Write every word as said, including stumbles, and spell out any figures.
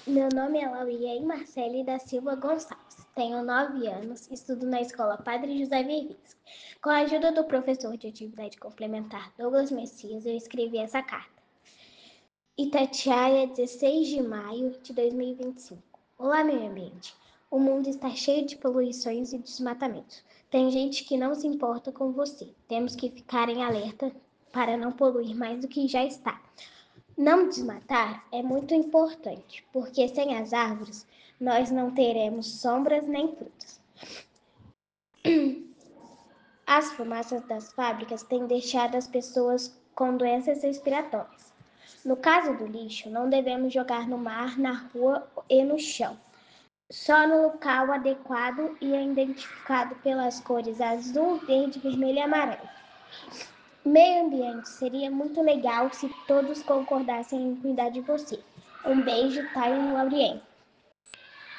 Meu nome é Lauriane Marcele da Silva Gonçalves. Tenho nove anos, estudo na escola Padre José Vervisco. Com a ajuda do professor de atividade complementar Douglas Messias, eu escrevi essa carta. Itatiaia, dezesseis de maio de dois mil e vinte e cinco. Olá, meio ambiente. O mundo está cheio de poluições e desmatamentos. Tem gente que não se importa com você. Temos que ficar em alerta para não poluir mais do que já está. Não desmatar é muito importante, porque sem as árvores nós não teremos sombras nem frutas. As fumaças das fábricas têm deixado as pessoas com doenças respiratórias. No caso do lixo, não devemos jogar no mar, na rua e no chão. Só no local adequado e identificado pelas cores azul, verde, vermelho e amarelo. Meio ambiente, seria muito legal se todos concordassem em cuidar de você. Um beijo, Thay e Lauriane.